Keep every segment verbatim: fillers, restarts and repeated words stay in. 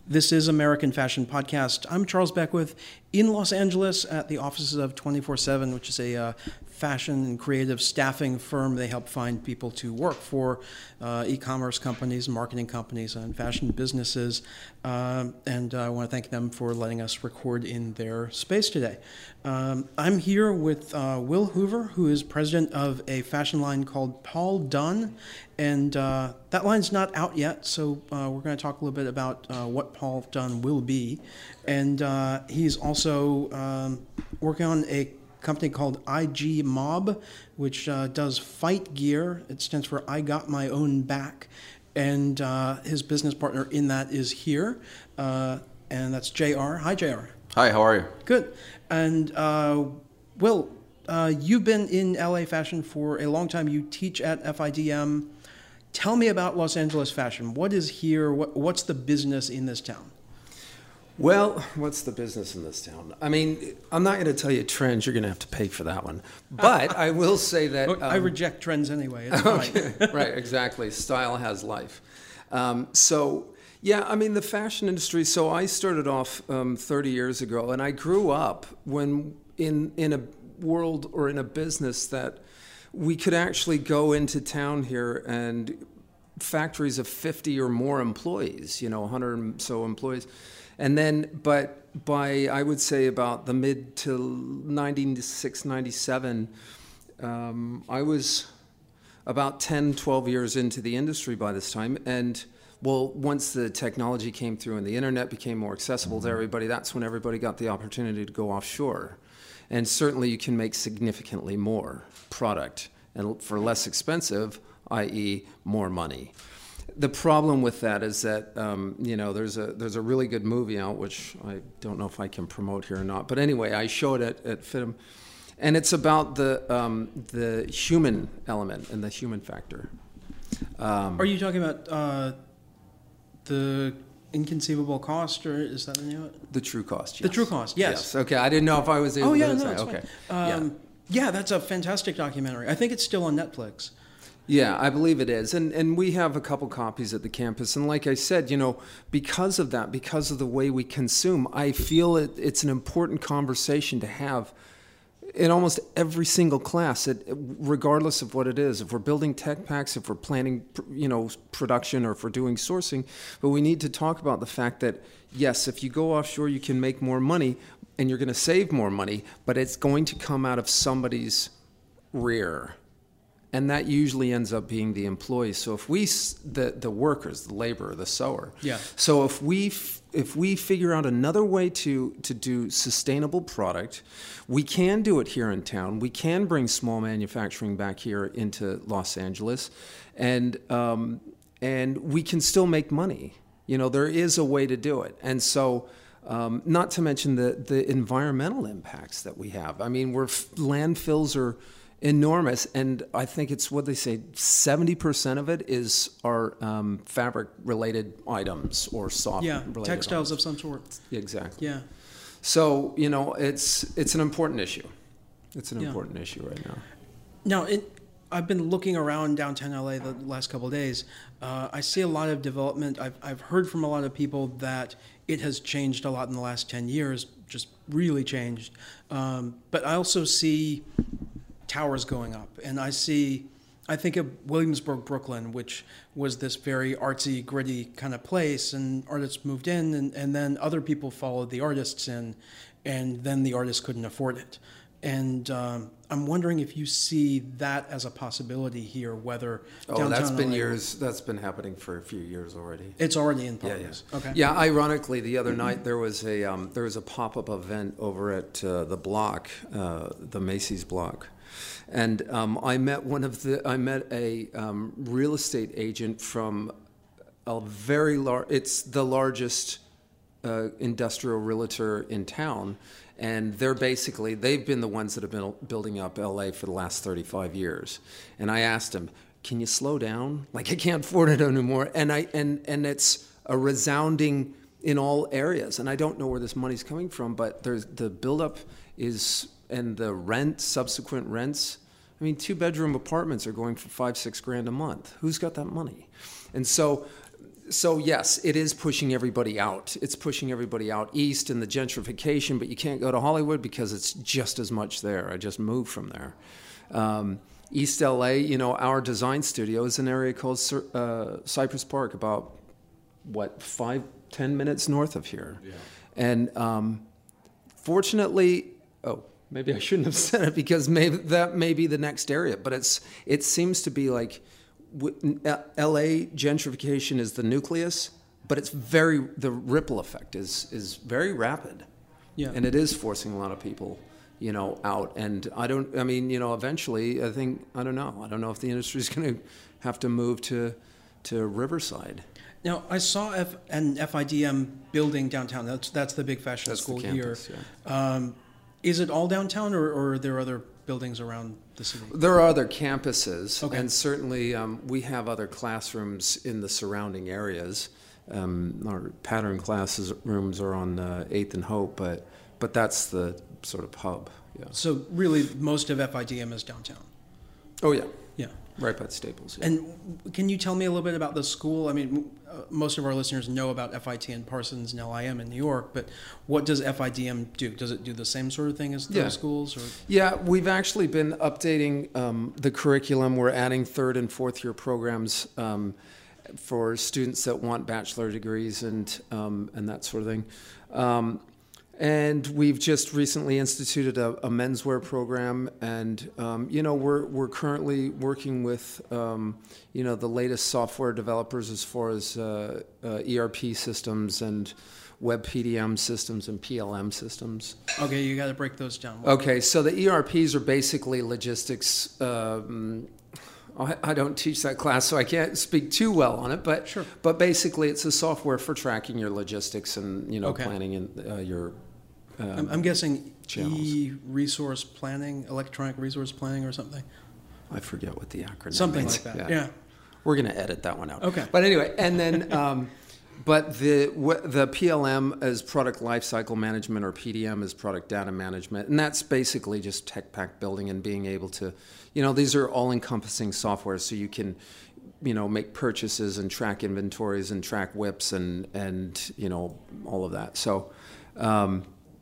This is American Fashion Podcast. I'm Charles Beckwith in Los Angeles at the offices of twenty-four seven, which is a uh, fashion and creative staffing firm. They help find people to work for uh, e-commerce companies, marketing companies, and fashion businesses. Uh, and uh, I want to thank them for letting us record in their space today. Um, I'm here with uh, Will Hoover, who is president of a fashion line called Paul Dunn. And uh, that line's not out yet, so uh, we're going to talk a little bit about uh, what Paul Dunn will be. And uh, he's also um, working on a company called I G Mob, which uh, does fight gear. It stands for I Got My Own Back. And uh, his business partner in that is here, uh, and that's J R. Hi, J R. Hi, how are you? Good. And uh, Will, uh, you've been in L A fashion for a long time. You teach at F I D M. Tell me about Los Angeles fashion. What is here? What, what's the business in this town? Well, what's the business in this town? I mean, I'm not going to tell you trends. You're going to have to pay for that one. But I will say that... Um, I reject trends anyway. It's fine. Okay, right, exactly. Style has life. Um, so, yeah, I mean, the fashion industry... So I started off um, thirty years ago, and I grew up when in in a world or in a business that we could actually go into town here and factories of fifty or more employees, you know, one hundred or so employees. And then, but by, I would say about the mid to ninety-six, ninety-seven, um, I was about ten, twelve years into the industry by this time. And well, once the technology came through and the internet became more accessible to everybody, that's when everybody got the opportunity to go offshore. And certainly you can make significantly more product and for less expensive, that is more money. The problem with that is that, um, you know, there's a there's a really good movie out, which I don't know if I can promote here or not. But anyway, I showed it at FITM. And it's about the um, the human element and the human factor. Um, Are you talking about uh, the inconceivable cost, or is that the name of it? The true cost, yes. The true cost, yes. yes. Okay, I didn't know if I was able oh, yeah, to no, say. it's Okay. Fine. Um, yeah. yeah, that's a fantastic documentary. I think it's still on Netflix. Yeah, I believe it is. And and we have a couple copies at the campus. And like I said, you know, because of that, because of the way we consume, I feel it, it's an important conversation to have in almost every single class, it, regardless of what it is. If we're building tech packs, if we're planning, you know, production, or if we're doing sourcing. But we need to talk about the fact that, yes, if you go offshore, you can make more money and you're going to save more money, but it's going to come out of somebody's rear. And that usually ends up being the employees. So if we, the the workers, the laborer, the sewer. Yeah. So if we if we figure out another way to to do sustainable product, we can do it here in town. We can bring small manufacturing back here into Los Angeles, and um, and we can still make money. You know, there is a way to do it, and so. Um, not to mention the the environmental impacts that we have. I mean, we're landfills are enormous, and I think it's what they say, seventy percent of it is our um, fabric-related items or soft-related Yeah, textiles items. of some sort. Exactly. Yeah. So, you know, it's it's an important issue. It's an Yeah. important issue right now. Now, it, I've been looking around downtown L A the last couple of days. Uh, I see a lot of development. I've I've heard from a lot of people that it has changed a lot in the last ten years, just really changed. Um, but I also see towers going up, and I see, I think of Williamsburg, Brooklyn, which was this very artsy, gritty kind of place, and artists moved in, and, and then other people followed the artists in, and then the artists couldn't afford it. And um, I'm wondering if you see that as a possibility here, whether Oh, downtown that's been L A years. That's been happening for a few years already. It's already in Yeah, progress. yeah. Okay. Yeah, ironically, the other night there was a um, there was a pop-up event over at uh, the block, uh, the Macy's block, and um, I met one of the I met a um, real estate agent from a very large. It's the largest uh, industrial realtor in town. And they're basically, they've been the ones that have been building up L A for the last thirty-five years. And I asked him, can you slow down? Like, I can't afford it anymore. And I and and it's a resounding in all areas. And I don't know where this money's coming from, but there's the buildup is, and the rent, subsequent rents. I mean, two bedroom apartments are going for five, six grand a month. Who's got that money? And so so yes, it is pushing everybody out. It's pushing everybody out east in the gentrification, but you can't go to Hollywood because it's just as much there. I just moved from there. Um, East L A, you know, our design studio is an area called uh, Cypress Park, about, what, five, ten minutes north of here. Yeah. And um, fortunately, oh, maybe I shouldn't have said it because maybe that may be the next area, but it's it seems to be like L A gentrification is the nucleus, but it's very, the ripple effect is is very rapid. Yeah. And it is forcing a lot of people, you know, out. And I don't, I mean, you know, eventually, I think, I don't know. I don't know if the industry is going to have to move to to Riverside. Now, I saw F, an F I D M building downtown. That's that's the big fashion that's school the campus, here. Yeah. Um, is it all downtown, or, or are there other buildings around the city? There are other campuses, okay. And certainly um, we have other classrooms in the surrounding areas. Um, our pattern classes rooms are on uh, eighth and Hope, but but that's the sort of hub. Yeah. So really, most of F I D M is downtown. Oh yeah. Yeah. Right by the Staples. Yeah. And can you tell me a little bit about the school? I mean, uh, most of our listeners know about F I T and Parsons and L I M in New York, but what does F I D M do? Does it do the same sort of thing as those yeah. schools? Or? Yeah, we've actually been updating um, the curriculum. We're adding third and fourth year programs um, for students that want bachelor degrees and um, and that sort of thing. Um, And we've just recently instituted a, a menswear program, and um, you know we're we're currently working with um, you know the latest software developers as far as uh, uh, E R P systems and web P D M systems and P L M systems. Okay, you got to break those down. Okay, so the E R Ps are basically logistics. Um, I, I don't teach that class, so I can't speak too well on it. But sure. But basically, it's a software for tracking your logistics and you know okay. planning and uh, your Um, I'm guessing channels. e-resource planning, electronic resource planning or something? I forget what the acronym Something means. like that, yeah. yeah. We're going to edit that one out. Okay. But anyway, and then, um, but the the P L M is product lifecycle management, or P D M is product data management. And that's basically just tech pack building and being able to, you know, these are all-encompassing software, so you can, you know, make purchases and track inventories and track whips and, and you know, all of that. So, um,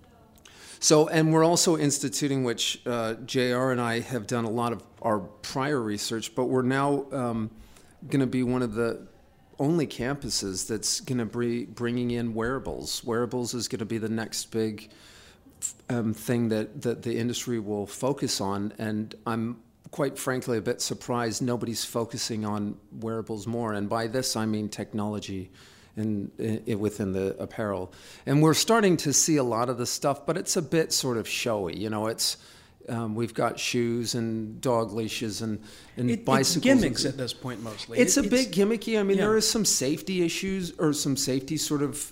So, and we're also instituting, which uh, J R and I have done a lot of our prior research, but we're now um, going to be one of the only campuses that's going to be bringing in wearables. Wearables is going to be the next big um, thing that, that the industry will focus on, and I'm quite frankly a bit surprised nobody's focusing on wearables more, and by this I mean technology. In, in, within the apparel. And we're starting to see a lot of the stuff, but it's a bit sort of showy. You know, it's um, we've got shoes and dog leashes and, and it, bicycles. It's gimmicks at this point mostly. It's it, a bit gimmicky. I mean, yeah. there is some safety issues or some safety sort of...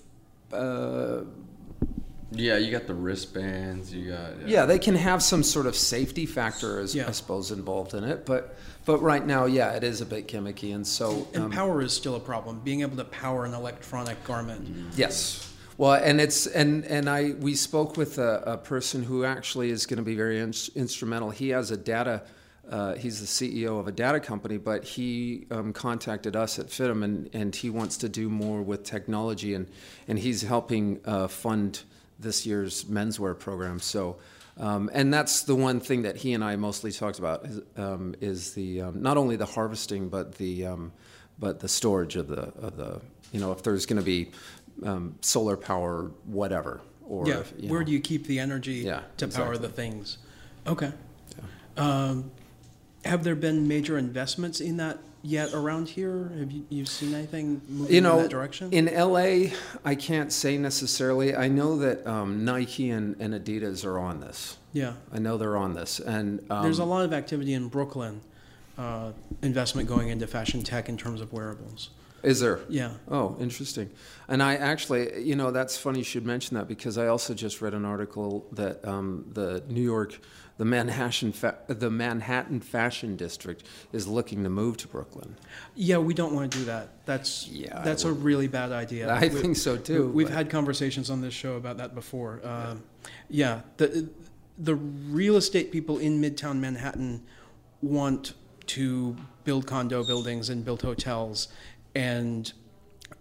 Uh, yeah, you got the wristbands, you got... Yeah. yeah, they can have some sort of safety factor, as, yeah. I suppose, involved in it. But but right now, yeah, it is a bit gimmicky. And so... And um, power is still a problem, being able to power an electronic garment. Yes. Well, and it's and, and I we spoke with a, a person who actually is going to be very in, instrumental. He has a data... Uh, he's the C E O of a data company, but he um, contacted us at FITM, and, and he wants to do more with technology, and, and he's helping uh, fund this year's menswear program. So, um, and that's the one thing that he and I mostly talked about is, um, is the um, not only the harvesting, but the um, but the storage of the of the you know if there's going to be um, solar power, whatever. Or yeah, if, you where know. do you keep the energy Yeah, to exactly. power the things? Okay. Yeah. Um, have there been major investments in that yet around here? Have you you've seen anything moving you know, in that direction? In L A, I can't say necessarily. I know that um, Nike and, and Adidas are on this. Yeah. I know they're on this. And um, there's a lot of activity in Brooklyn, uh, investment going into fashion tech in terms of wearables. Is there? Yeah. Oh, interesting. And I actually, you know, that's funny you should mention that, because I also just read an article that um, the New York, the Manhattan, fa- the Manhattan Fashion District is looking to move to Brooklyn. Yeah, we don't want to do that. That's Yeah, that's a really bad idea. I we, think so too. We've but- had conversations on this show about that before. Uh, yeah, the the real estate people in Midtown Manhattan want to build condo buildings and build hotels, and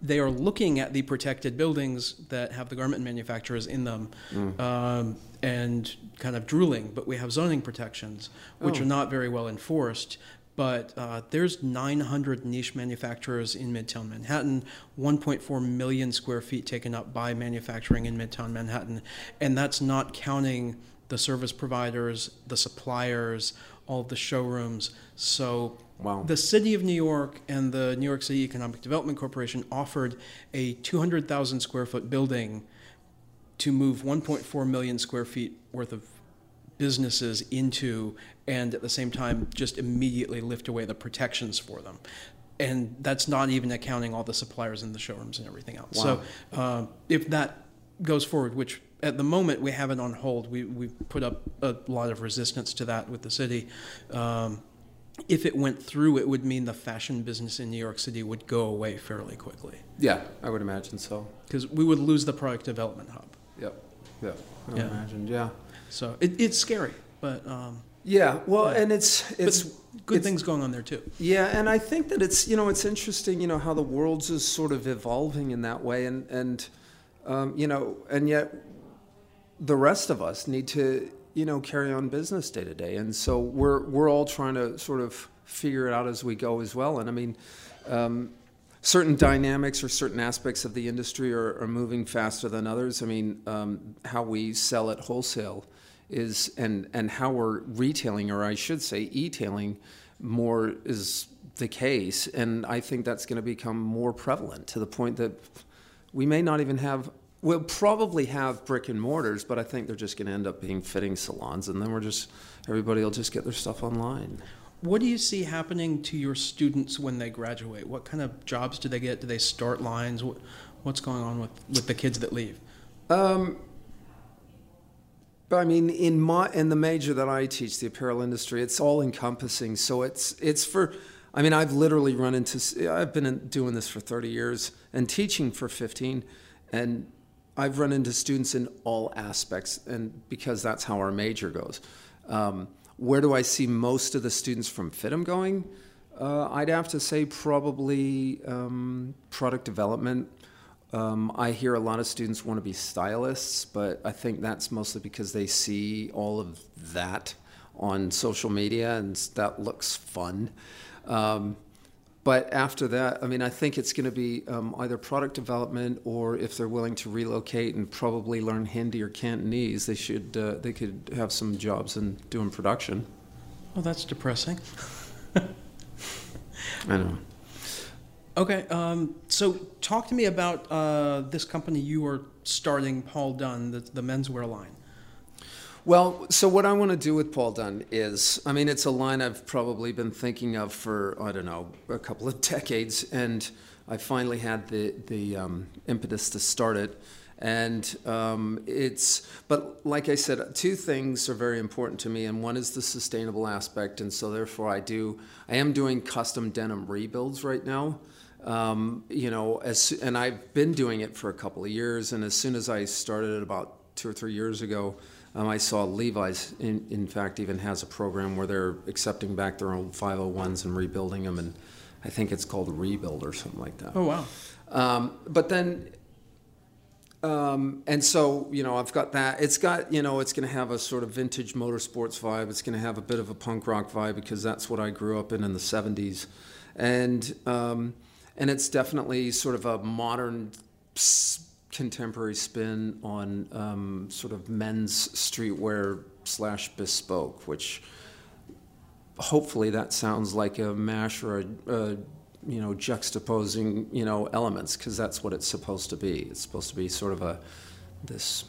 they are looking at the protected buildings that have the garment manufacturers in them mm. um, and kind of drooling, but we have zoning protections, which oh. are not very well enforced. But uh, there's nine hundred niche manufacturers in Midtown Manhattan, one point four million square feet taken up by manufacturing in Midtown Manhattan. And that's not counting the service providers, the suppliers, all of the showrooms. So wow. the City of New York and the New York City Economic Development Corporation offered a two hundred thousand square foot building to move one point four million square feet worth of businesses into, and at the same time just immediately lift away the protections for them. And that's not even accounting all the suppliers in the showrooms and everything else. Wow. So uh, if that goes forward, which at the moment we have it on hold, we, we've put up a lot of resistance to that with the city. Um, if it went through, it would mean the fashion business in New York City would go away fairly quickly. Yeah, I would imagine so. Because we would lose the product development hub. Yep, yep, I would yeah. imagine, yeah. So it, it's scary, but um, yeah. Well, yeah. and it's it's but good it's, things going on there too. Yeah, and I think that it's you know it's interesting you know how the world's is sort of evolving in that way, and and um, you know and yet the rest of us need to you know carry on business day to day, and so we're we're all trying to sort of figure it out as we go as well. And I mean. Um, Certain dynamics or certain aspects of the industry are, are moving faster than others. I mean, um, how we sell at wholesale is, and, and how we're retailing, or I should say e-tailing, more is the case. And I think that's going to become more prevalent to the point that we may not even have, we'll probably have brick and mortars, but I think they're just going to end up being fitting salons. And then we're just, everybody will just get their stuff online. What do you see happening to your students when they graduate? What kind of jobs do they get? Do they start lines? What, what's going on with, with the kids that leave? Um, I mean, in my in the major that I teach, the apparel industry, it's all encompassing. So it's it's for, I mean, I've literally run into, I've been doing this for thirty years and teaching for fifteen, and I've run into students in all aspects, and because that's how our major goes. Um, Where do I see most of the students from FITM going? Uh, I'd have to say probably um, product development. Um, I hear a lot of students want to be stylists, but I think that's mostly because they see all of that on social media and that looks fun. Um, but after that, I mean, I think it's going to be um, either product development, or if they're willing to relocate and probably learn Hindi or Cantonese, they should uh, they could have some jobs in doing production. Well, that's depressing. I know. Okay, um, so talk to me about uh, this company you are starting, Paul Dunn, the, the menswear line. Well, so what I want to do with Paul Dunn is, I mean, it's a line I've probably been thinking of for, I don't know, a couple of decades, and I finally had the, the um, impetus to start it. And um, it's, but like I said, two things are very important to me, and one is the sustainable aspect, and so therefore I do, I am doing custom denim rebuilds right now. Um, you know, as, and I've been doing it for a couple of years, and as soon as I started it about two or three years ago, Um, I saw Levi's, in, in fact, even has a program where they're accepting back their old five oh ones and rebuilding them, and I think it's called Rebuild or something like that. Oh, wow. Um, but then, um, and so, you know, I've got that. It's got, you know, it's going to have a sort of vintage motorsports vibe. It's going to have a bit of a punk rock vibe because that's what I grew up in in the seventies. And, um, and it's definitely sort of a modern contemporary spin on um, sort of men's streetwear slash bespoke, which hopefully that sounds like a mash or a, a you know juxtaposing you know elements, because that's what it's supposed to be. It's supposed to be sort of a this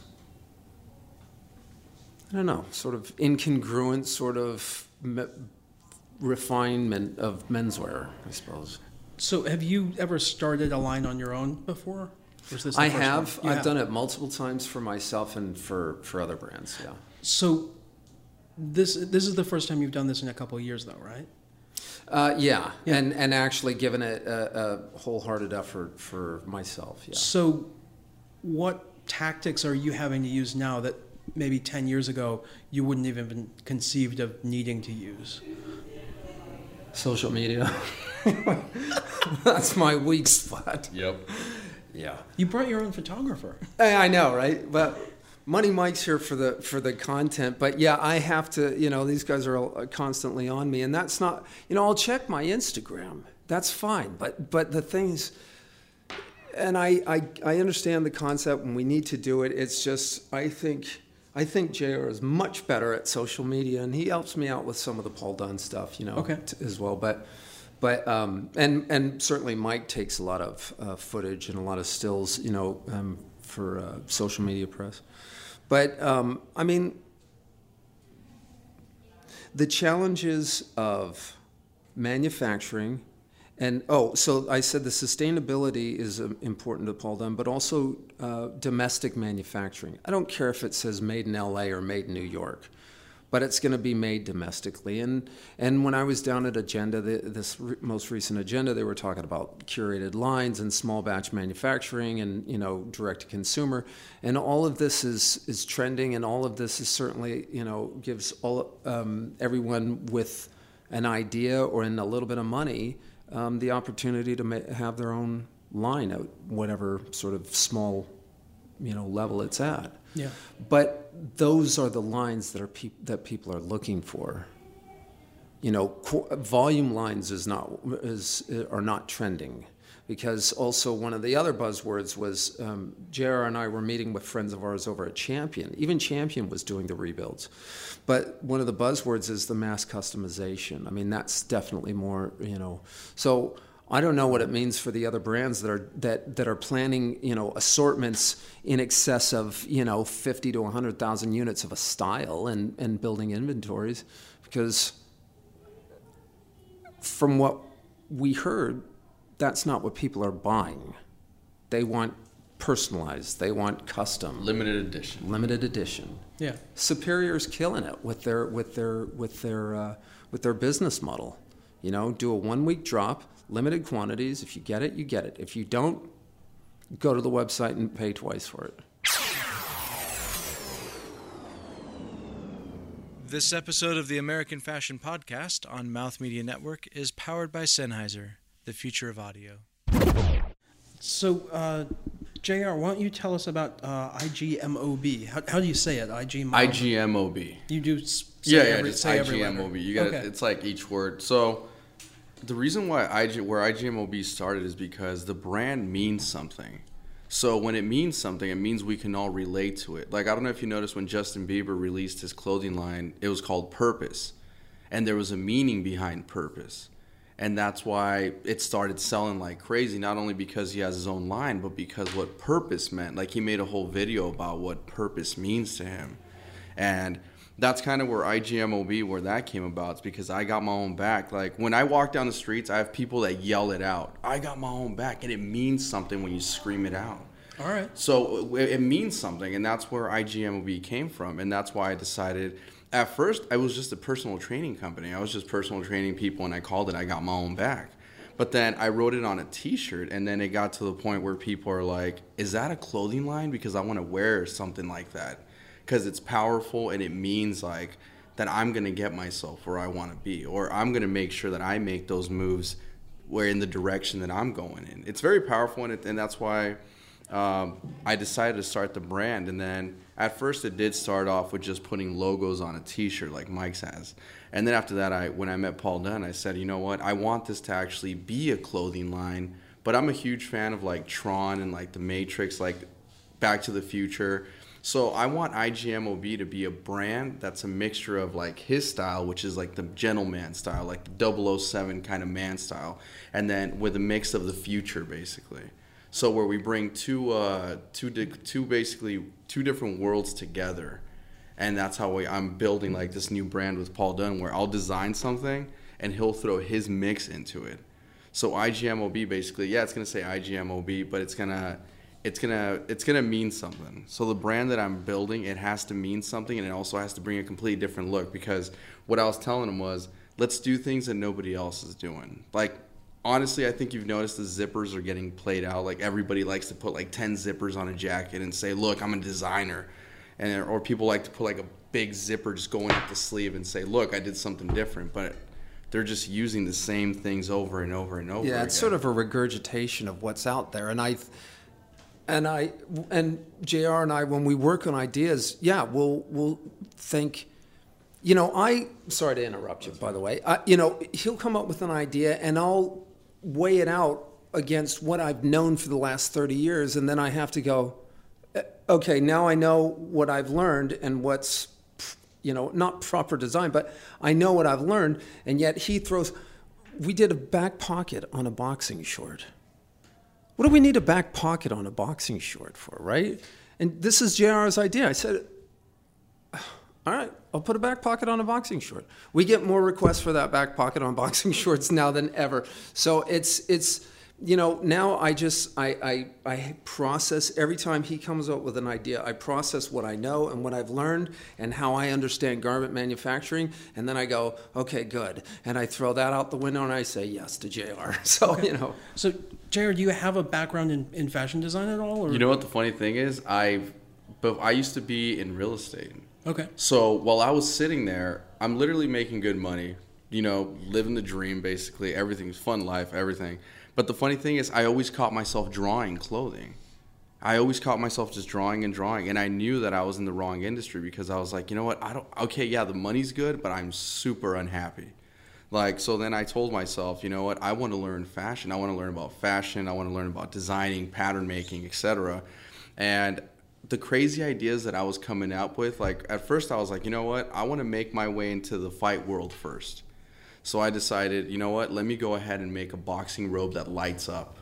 I don't know sort of incongruent sort of me- refinement of menswear, I suppose. So have you ever started a line on your own before? Or is this the I first have. one? I've have. done it multiple times for myself and for, for other brands, yeah. So this this is the first time you've done this in a couple of years, though, right? Uh, yeah. yeah, and and actually given it a, a wholehearted effort for myself, yeah. So what tactics are you having to use now that maybe ten years ago you wouldn't have even conceived of needing to use? Social media. That's my weak spot. Yep. Yeah. You brought your own photographer. I, I know, right? But Money Mike's here for the for the content. But yeah, I have to, you know, these guys are all constantly on me. And that's not, you know, I'll check my Instagram. That's fine. But but the things, and I, I, I understand the concept and we need to do it. It's just, I think... I think J R is much better at social media, and he helps me out with some of the Paul Dunn stuff, you know, okay. t- as well. But, but, um, and and certainly Mike takes a lot of uh, footage and a lot of stills, you know, um, for uh, social media press. But um, I mean, the challenges of manufacturing. And, oh, so I said the sustainability is um, important to Paul Dunn, but also uh, domestic manufacturing. I don't care if it says made in L A or made in New York, but it's going to be made domestically. And and when I was down at Agenda, the, this re- most recent Agenda, they were talking about curated lines and small batch manufacturing and, you know, direct to consumer. And all of this is is trending, and all of this is certainly, you know, gives all um, everyone with an idea or in a little bit of money Um, the opportunity to ma- have their own line at whatever sort of small, you know, level it's at. Yeah. But those are the lines that are peop- that people are looking for. You know, co- volume lines is not is are not trending, because also one of the other buzzwords was um, J R and I were meeting with friends of ours over at Champion. Even Champion was doing the rebuilds. But one of the buzzwords is the mass customization. I mean, that's definitely more, you know. So I don't know what it means for the other brands that are that, that are planning, you know, assortments in excess of, you know, fifty to one hundred thousand units of a style and, and building inventories, because from what we heard, that's not what people are buying. They want personalized. They want custom. Limited edition. Limited edition. Yeah. Superior's killing it with their with their with their uh, with their business model. You know, do a one week drop, limited quantities. If you get it, you get it. If you don't, go to the website and pay twice for it. This episode of the American Fashion Podcast on Mouth Media Network is powered by Sennheiser, the future of audio. So, uh, J R, why don't you tell us about uh, I G M O B? How, how do you say it? I G M O B? I G M O B. You do s- say Yeah, yeah, every, just say I every G M O B. You got okay. It's like each word. So the reason why I G, where I G M O B started is because the brand means something. So when it means something, it means we can all relate to it. Like, I don't know if you noticed when Justin Bieber released his clothing line, it was called Purpose. And there was a meaning behind purpose. And that's why it started selling like crazy, not only because he has his own line, but because what purpose meant. Like, he made a whole video about what purpose means to him. And that's kind of where I G M O B, where that came about. It's because I got my own back. Like, when I walk down the streets, I have people that yell it out. I got my own back. And it means something when you scream it out. All right. So it means something. And that's where I G M O B came from. And that's why I decided... At first, I was just a personal training company. I was just personal training people, and I called it I Got My Own Back. But then I wrote it on a T-shirt, and then it got to the point where people are like, is that a clothing line? Because I want to wear something like that. Because it's powerful, and it means like that I'm going to get myself where I want to be, or I'm going to make sure that I make those moves where in the direction that I'm going in. It's very powerful, and, it, and that's why um, I decided to start the brand. And then at first it did start off with just putting logos on a T-shirt like Mike's has. And then after that, I when I met Paul Dunn, I said, you know what, I want this to actually be a clothing line. But I'm a huge fan of like Tron and like The Matrix, like Back to the Future. So I want I G M O B to be a brand that's a mixture of like his style, which is like the gentleman style, like the double oh seven kind of man style, and then with a mix of the future, basically. So where we bring two, uh, two, two basically two different worlds together, and that's how we, I'm building like this new brand with Paul Dunn, where I'll design something and he'll throw his mix into it. So I G M O B basically, yeah, it's gonna say I G M O B, but it's gonna, it's gonna, it's gonna mean something. So the brand that I'm building, it has to mean something, and it also has to bring a completely different look. Because what I was telling him was, let's do things that nobody else is doing, like. Honestly, I think you've noticed the zippers are getting played out. Like, everybody likes to put like ten zippers on a jacket and say, look, I'm a designer. And or people like to put like a big zipper just going up the sleeve and say, look, I did something different. But they're just using the same things over and over and over Yeah, it's again. sort of a regurgitation of what's out there. And I, and I and J R and I, when we work on ideas, yeah, we'll we'll think. You know, I sorry to interrupt you. By the way, I, you know, he'll come up with an idea, and I'll weigh it out against what I've known for the last thirty years, and then I have to go, okay, now I know what I've learned and what's, you know, not proper design, but I know what I've learned, and yet he throws. We did a back pocket on a boxing short. What do we need a back pocket on a boxing short for, right? And this is J R's idea. I said, all right, I'll put a back pocket on a boxing short. We get more requests for that back pocket on boxing shorts now than ever. So it's, it's you know, now I just, I, I, I process, every time he comes up with an idea, I process what I know and what I've learned and how I understand garment manufacturing. And then I go, okay, good. And I throw that out the window and I say yes to J R. So, okay. you know. So, J R, do you have a background in, in fashion design at all? Or? You know what the funny thing is? I've, but I used to be in real estate. Okay. So while I was sitting there, I'm literally making good money, you know, living the dream, basically. Everything's fun life, everything. But the funny thing is, I always caught myself drawing clothing. I always caught myself just drawing and drawing. And I knew that I was in the wrong industry because I was like, you know what? I don't, okay, yeah, the money's good, but I'm super unhappy. Like, so then I told myself, you know what? I want to learn fashion. I want to learn about fashion. I want to learn about designing, pattern making, et cetera. And the crazy ideas that I was coming up with, like at first I was like, you know what? I want to make my way into the fight world first. So I decided, you know what? Let me go ahead and make a boxing robe that lights up.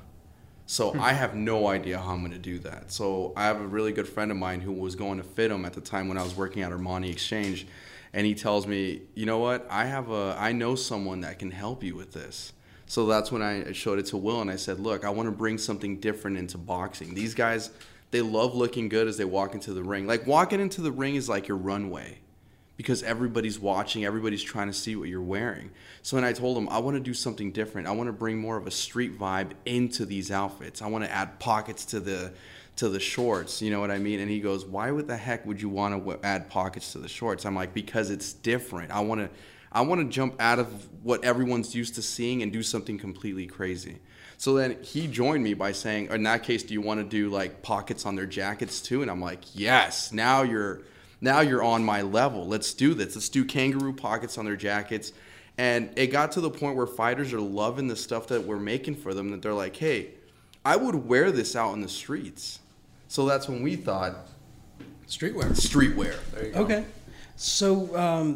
So I have no idea how I'm going to do that. So I have a really good friend of mine who was going to fit them at the time when I was working at Armani Exchange. And he tells me, you know what? I have a, I know someone that can help you with this. So that's when I showed it to Will and I said, look, I want to bring something different into boxing. These guys, they love looking good as they walk into the ring. Like walking into the ring is like your runway because everybody's watching, everybody's trying to see what you're wearing. So when I told him, I want to do something different. I want to bring more of a street vibe into these outfits. I want to add pockets to the to the shorts, you know what I mean? And he goes, why would the heck would you want to w- add pockets to the shorts? I'm like, because it's different. I want to I want to jump out of what everyone's used to seeing and do something completely crazy. So then he joined me by saying, in that case, do you want to do like pockets on their jackets too? And I'm like, yes, now you're now you're on my level. Let's do this. Let's do kangaroo pockets on their jackets. And it got to the point where fighters are loving the stuff that we're making for them, that they're like, hey, I would wear this out in the streets. So that's when we thought streetwear. Streetwear. There you go. Okay. So um,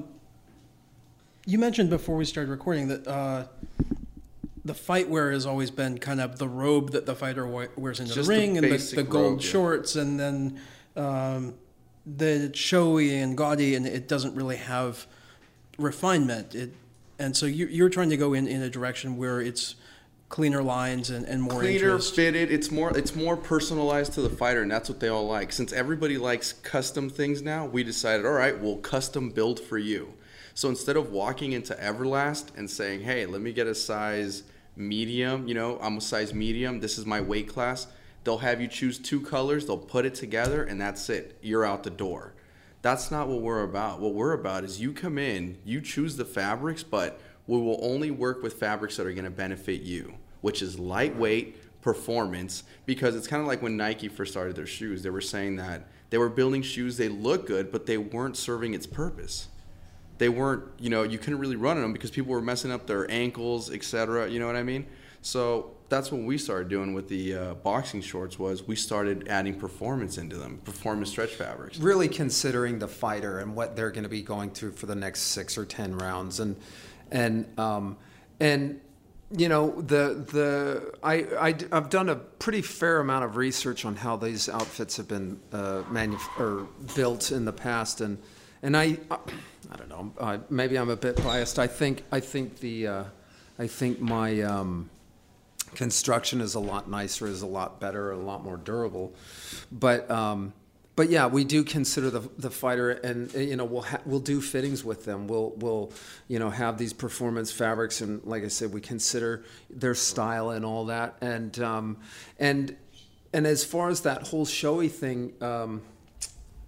you mentioned before we started recording that uh, the fight wear has always been kind of the robe that the fighter wears into Just the ring, the and the, basic the gold robe, yeah. shorts, and then um, the showy and gaudy, and it doesn't really have refinement. It, and so you, you're trying to go in, in a direction where it's cleaner lines and, and more cleaner interest. fitted. It's more it's more personalized to the fighter, and that's what they all like. Since everybody likes custom things now, we decided, all right, we'll custom build for you. So instead of walking into Everlast and saying, hey, let me get a size medium, you know, I'm a size medium, this is my weight class, they'll have you choose two colors, they'll put it together, and that's it. You're out the door. That's not what we're about. What we're about is you come in, you choose the fabrics, but we will only work with fabrics that are going to benefit you, which is lightweight, performance, because it's kind of like when Nike first started their shoes. They were saying that they were building shoes, they look good, but they weren't serving its purpose. They weren't, you know, you couldn't really run in them because people were messing up their ankles, et cetera, you know what I mean? So that's what we started doing with the uh, boxing shorts was we started adding performance into them, performance stretch fabrics. Really considering the fighter and what they're going to be going through for the next six or ten rounds. And And um, and you know the the I, I I've done a pretty fair amount of research on how these outfits have been uh, manu- or built in the past, and and I I don't know uh, maybe I'm a bit biased. I think I think the uh, I think my um, construction is a lot nicer, is a lot better, a lot more durable, but. Um, But yeah, we do consider the the fighter, and you know we'll ha- we'll do fittings with them. We'll we'll you know have these performance fabrics, and like I said, we consider their style and all that. And um, and and as far as that whole showy thing, um,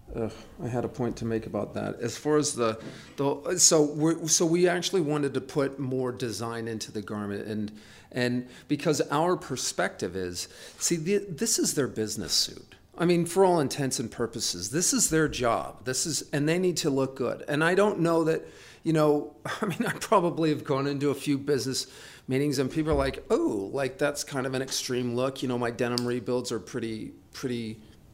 Uh, I had a point to make about that. As far as the, the so we so we actually wanted to put more design into the garment, and and because our perspective is, see, the, this is their business suit. I mean, for all intents and purposes, this is their job. This is, and they need to look good. And I don't know that, you know, I mean, I probably have gone into a few business meetings and people are like, oh, like that's kind of an extreme look. You know, my denim rebuilds are pretty, pretty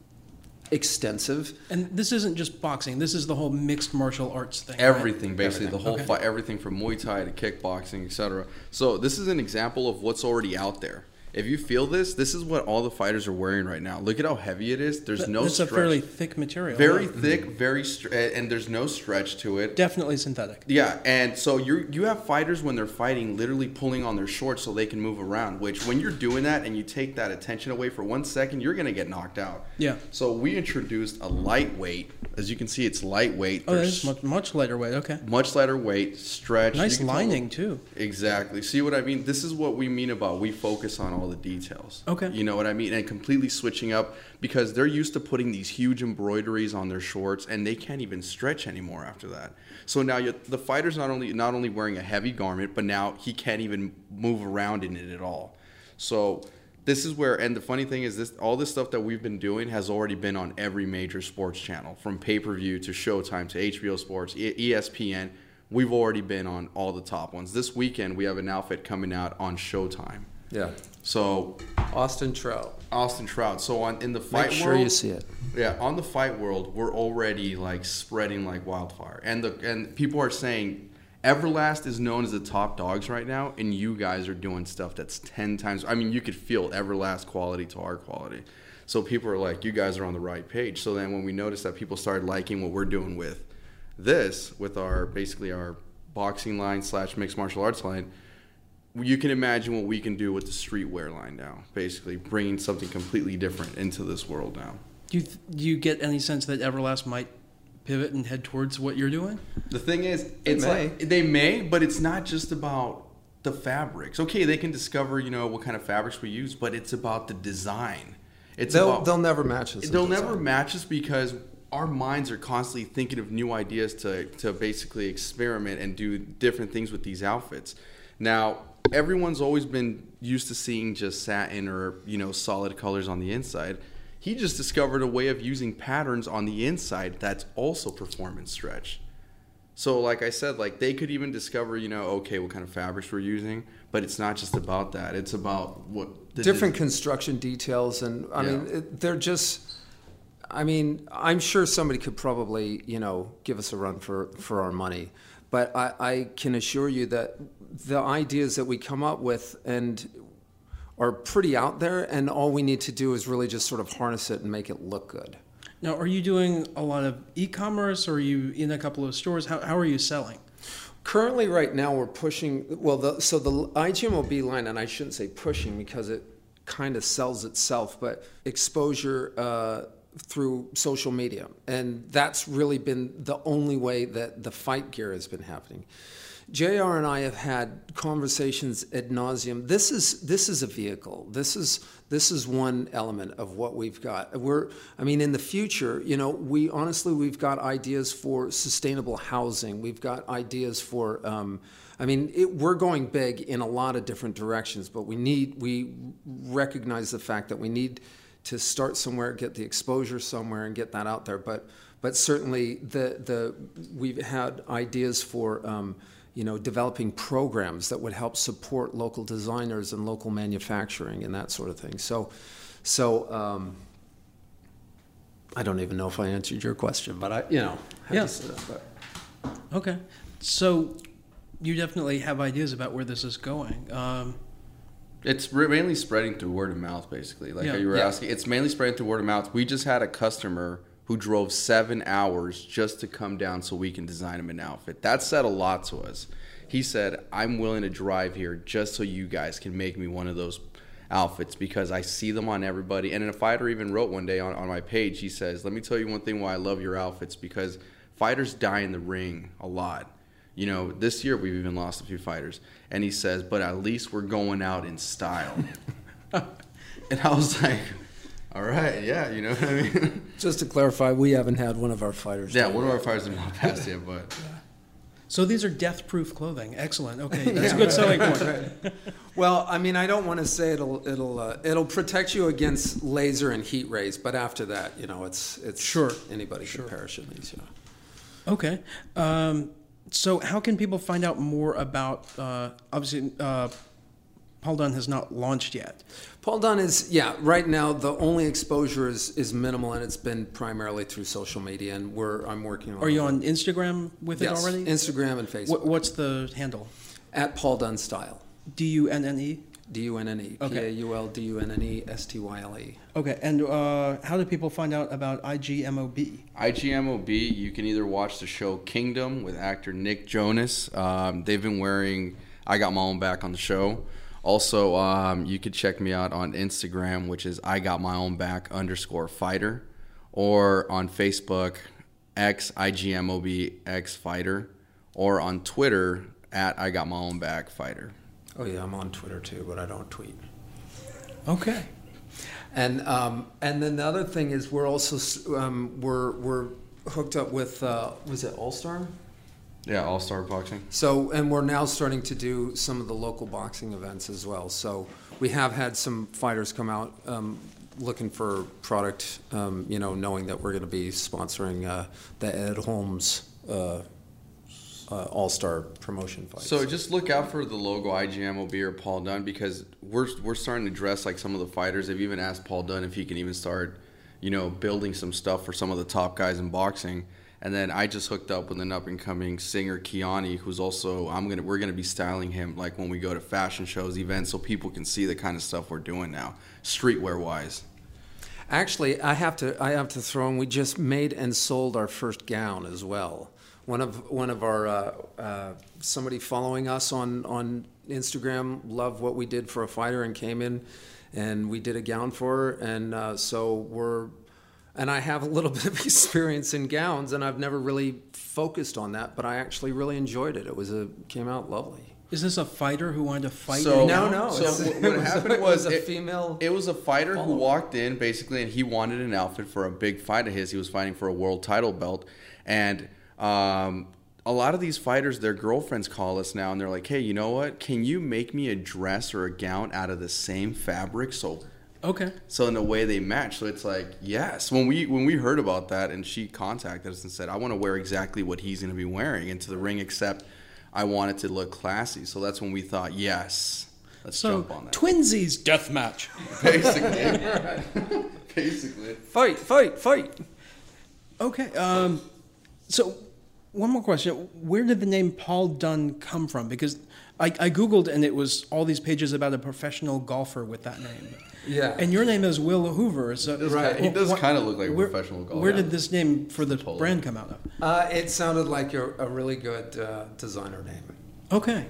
extensive. And this isn't just boxing. This is the whole mixed martial arts thing. Everything, right? basically, Everything. the whole Okay. fight, everything from Muay Thai to kickboxing, et cetera. So this is an example of what's already out there. If you feel this, this is what all the fighters are wearing right now. Look at how heavy it is. There's Th- no It's stretch. a fairly thick material. Very Yeah. thick, very str- and there's no stretch to it. Definitely synthetic. Yeah, and so you you have fighters when they're fighting literally pulling on their shorts so they can move around, which when you're doing that and you take that attention away for one second, you're going to get knocked out. Yeah. So we introduced a lightweight. As you can see, it's lightweight. Oh, There's that's much, much lighter weight. Okay. much lighter weight, stretch. Nice You can tell- lining, too. Exactly. See what I mean? This is what we mean about we focus on all the details. Okay. You know what I mean? And completely switching up because they're used to putting these huge embroideries on their shorts and they can't even stretch anymore after that. So now you, the fighter's not only not only wearing a heavy garment, but now he can't even move around in it at all. So this is where, and the funny thing is this, all this stuff that we've been doing has already been on every major sports channel, from pay-per-view to Showtime to H B O Sports, E S P N. We've already been on all the top ones. This weekend, we have an outfit coming out on Showtime. Yeah. So Austin Trout. Austin Trout. So on in the fight Make sure world, you see it. yeah, on the fight world, we're already like spreading like wildfire, and the and people are saying Everlast is known as the top dogs right now, and you guys are doing stuff that's ten times. I mean, you could feel Everlast quality to our quality. So people are like, you guys are on the right page. So then when we noticed that people started liking what we're doing with this, with our basically our boxing line slash mixed martial arts line, you can imagine what we can do with the streetwear line now, basically bringing something completely different into this world now. Do you, th- do you get any sense that Everlast might pivot and head towards what you're doing? The thing is, it's may. like they may, but it's not just about the fabrics. Okay, they can discover, you know, what kind of fabrics we use, but it's about the design. It's They'll about, they'll never match us. in they'll design. never match us because our minds are constantly thinking of new ideas to to basically experiment and do different things with these outfits. Now, everyone's always been used to seeing just satin or, you know, solid colors on the inside. He just discovered a way of using patterns on the inside that's also performance stretch. So like I said, like they could even discover, you know, okay, what kind of fabrics we're using, but it's not just about that. It's about what the different des- construction details, and I Yeah. mean, it, they're just. I mean, I'm sure somebody could probably, you know, give us a run for, for our money, but I, I can assure you that the ideas that we come up with and are pretty out there, and all we need to do is really just sort of harness it and make it look good. Now, are you doing a lot of e-commerce, or are you in a couple of stores? How, how are you selling? Currently, right now, we're pushing, well, the, so the I G M O B line, and I shouldn't say pushing because it kind of sells itself, but exposure uh, through social media. And that's really been the only way that the fight gear has been happening. J R and I have had conversations ad nauseum. This is this is a vehicle. This is this is one element of what we've got. We're I mean, in the future, you know, we honestly we've got ideas for sustainable housing. We've got ideas for. Um, I mean, it, we're going big in a lot of different directions, but we need we recognize the fact that we need to start somewhere, get the exposure somewhere, and get that out there. But but certainly the the we've had ideas for. Um, you know, developing programs that would help support local designers and local manufacturing and that sort of thing. So, so um, I don't even know if I answered your question, but I, you know, had Yeah. to say that, but. Okay. So you definitely have ideas about where this is going. Um, It's re- mainly spreading through word of mouth, basically. Like Yeah. how you were Yeah. asking, it's mainly spreading through word of mouth. We just had a customer who drove seven hours just to come down so we can design him an outfit. That said a lot to us. He said, I'm willing to drive here just so you guys can make me one of those outfits because I see them on everybody. And then a fighter even wrote one day on, on my page, he says, let me tell you one thing why I love your outfits, because fighters die in the ring a lot. You know, this year we've even lost a few fighters. And he says, but at least we're going out in style. And I was like, All right, yeah, you know what I mean? Just to clarify, we haven't had one of our fighters. Yeah, one of our fighters have not passed yet, but... So these are death-proof clothing. Excellent. Okay, that's a good selling point. Right. Well, I mean, I don't want to say it'll it'll uh, it'll protect you against laser and heat rays, but after that, you know, it's it's Sure. anybody Sure. can perish in these. You know. Okay. Um, so how can people find out more about, uh, obviously, uh, Paul Dunn has not launched yet. Paul Dunn is, yeah, right now the only exposure is, is minimal, and it's been primarily through social media, and we're I'm working on Are you it. on Instagram with Yes, it already? Instagram and Facebook. What, what's the handle? At Paul Dunn Style. D U N N E? D U N N E. Okay. P A U L D U N N E S T Y L E. Okay, and uh, how do people find out about I G M O B? I G M O B, you can either watch the show Kingdom with actor Nick Jonas. Um, they've been wearing I Got My Own Back on the show. Also, um, you could check me out on Instagram, which is I Got My Own Back underscore fighter, or on Facebook, X I G M O B X fighter, or on Twitter at I Got My Own Back fighter. Oh yeah, I'm on Twitter too, but I don't tweet. Okay. And um, and then the other thing is we're also um, we're we're hooked up with uh, was it All Star? Yeah, All Star Boxing. So, and we're now starting to do some of the local boxing events as well. So we have had some fighters come out um, looking for product, um, you know, knowing that we're going to be sponsoring uh, the Ed Holmes uh, uh, All-Star promotion fight. So just look out for the logo I G M O B or Paul Dunn, because we're we're starting to dress like some of the fighters. They've even asked Paul Dunn if he can even start, you know, building some stuff for some of the top guys in boxing. And then I just hooked up with an up-and-coming singer, Kiani, who's also I'm gonna we're gonna be styling him like when we go to fashion shows, events, so people can see the kind of stuff we're doing now, streetwear-wise. Actually, I have to I have to throw in. We just made and sold our first gown as well. One of one of our uh, uh, somebody following us on on Instagram loved what we did for a fighter and came in, and we did a gown for her, and uh, so we're. And I have a little bit of experience in gowns, and I've never really focused on that, but I actually really enjoyed it. It was a came out lovely. Is this a fighter who wanted to fight? So- in a No, gown? no. So it's- what it was- happened it was was a it- female. It was a fighter who follower. walked in basically, and he wanted an outfit for a big fight of his. He was fighting for a world title belt, and um, a lot of these fighters, their girlfriends call us now, and they're like, "Hey, you know what? Can you make me a dress or a gown out of the same fabric?" So. Okay. So in a way they match. So it's like, yes. When we when we heard about that and she contacted us and said, I want to wear exactly what he's going to be wearing into the ring, except I want it to look classy. So that's when we thought, yes, let's So jump on that. twinsies death match. Basically. Basically. Fight, fight, fight. Okay. Um, so one more question: where did the name Paul Dunn come from? Because I, I googled and it was all these pages about a professional golfer with that name. Yeah. And your name is Will Hoover. So Right. He does Wh- kind of look like a where, professional golfer. Where did this name for the Totally. brand come out of? Uh, it sounded like a, a really good uh, designer name. Okay.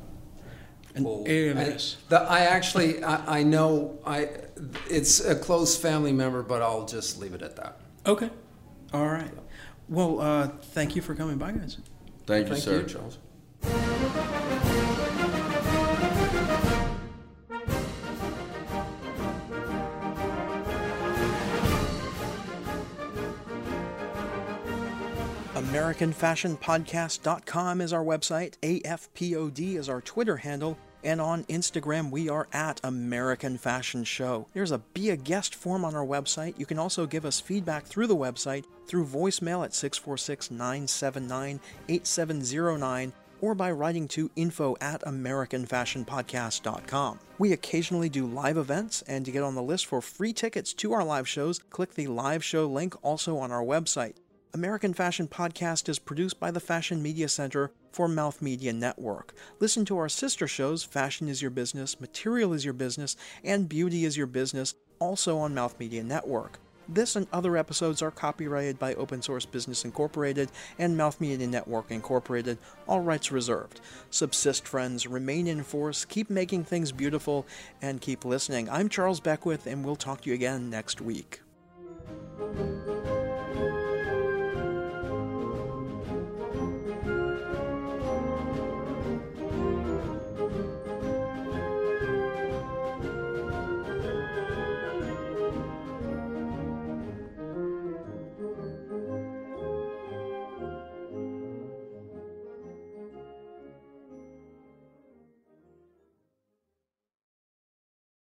An Well, alias. I, the, I actually, I, I know, I it's a close family member, but I'll just leave it at that. Okay. All right. Well, uh, thank you for coming by, guys. Thank you, Thank sir. you, Charles. American Fashion Podcast dot com is our website, A F P O D is our Twitter handle, and on Instagram we are at American Fashion Show. There's a Be a Guest form on our website. You can also give us feedback through the website through voicemail at six four six, nine seven nine, eight seven zero nine or by writing to info at American Fashion Podcast dot com. We occasionally do live events, and to get on the list for free tickets to our live shows, click the live show link also on our website. American Fashion Podcast is produced by the Fashion Media Center for Mouth Media Network. Listen to our sister shows, Fashion is Your Business, Material is Your Business, and Beauty is Your Business, also on Mouth Media Network. This and other episodes are copyrighted by Open Source Business Incorporated and Mouth Media Network Incorporated, all rights reserved. Subsist, friends, remain in force, keep making things beautiful, and keep listening. I'm Charles Beckwith, and we'll talk to you again next week.